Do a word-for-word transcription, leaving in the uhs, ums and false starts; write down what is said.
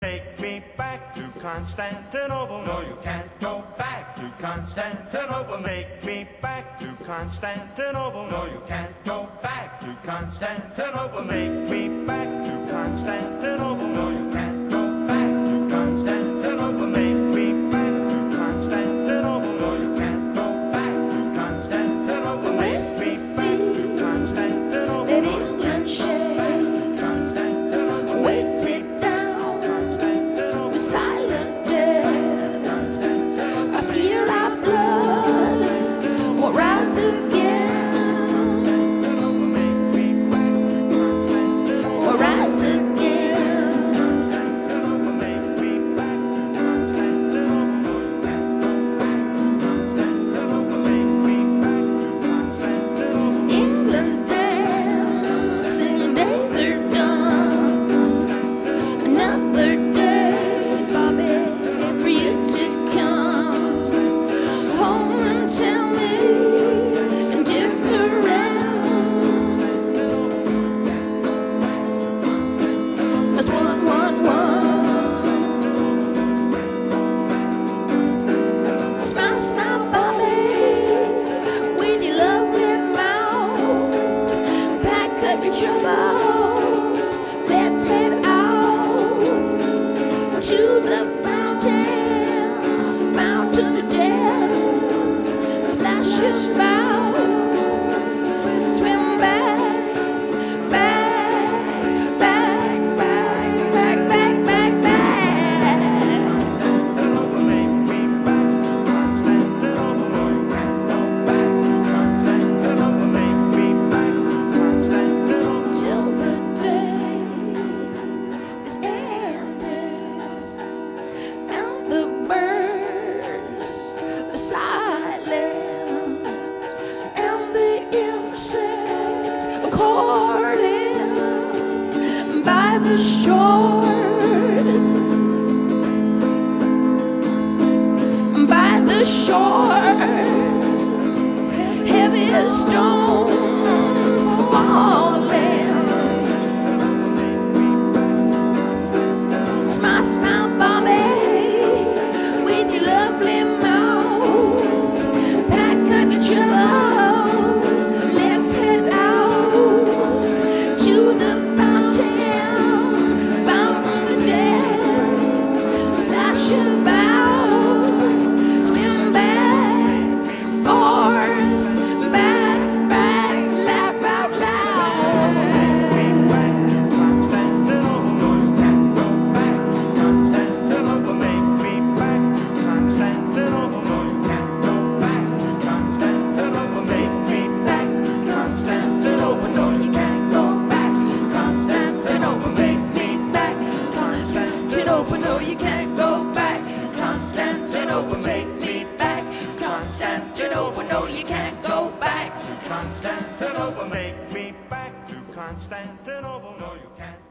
Take me back to Constantinople. No, you can't go back to Constantinople. Take me back to Constantinople. No, you can't go back to Constantinople. Take me back to Constantinople. No, you can't go back to Constantinople. Take me back to Constantinople. No, you can't go back to Constantinople. Take me back to Constantinople. Let England shake, weight it down with silent death. I fear our blood will rise again, will rise again. England's dancing days are done. Another day, Bobby, for you to come home and tell me indifference. That's one, one, one. Smile, smile, Bobby, with your lovely mouth. Pack up your troubles, let's head out to the fountain, fountain to death. Splash about, swim back, back, back, back, back, back, back, back. Till the day is ended and the birds are silent and the insects are courting by the shores, by the shores. Heavy stones falling. Smile, smile, Bobby, with your lovely mouth. Pack up your troubles, let's head out to the fountain, fountain of death. Splash about, swim back, forth, back, back, laugh out loud. Take me back to Constantinople. No, you can't go back to Constantinople. Take me back to Constantinople. No, you can't go back to Constantinople. Take me back to Constantinople. No, you can't go back to Constantinople, make me back to Constantinople. No, you can't.